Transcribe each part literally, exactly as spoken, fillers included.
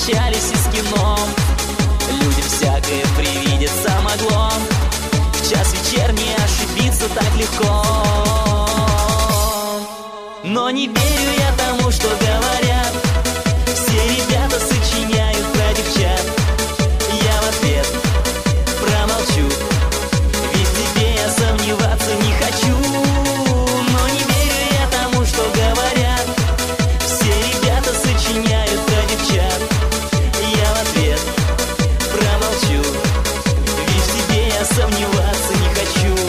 встречались из кино. Людям всякое привидеться могло. В час вечерний ошибиться так легко. Но не верю я тому, что говорят. Все ребята сочиняют про девчат. Я в ответ промолчу, ведь в тебе я сомневаться не хочу. Но не верю я тому, что говорят. Все ребята сочиняют про девчат. Я в ответ промолчу, ведь в тебе я сомневаться не хочу.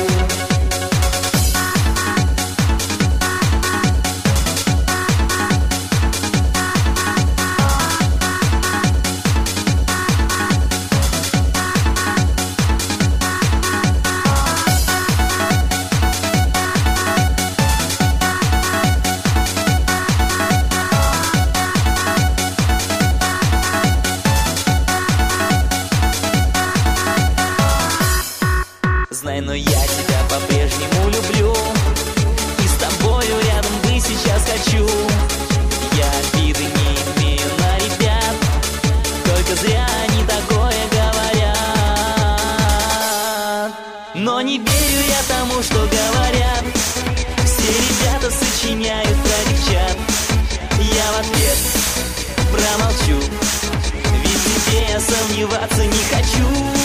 Знай, но я тебя по-прежнему люблю, и с тобою рядом быть сейчас хочу. Я обиды не имею на ребят, только зря они такое говорят. Но не верю я тому, что говорят. Все ребята сочиняют про девчат. Я в ответ промолчу, ведь в тебе я сомневаться не хочу.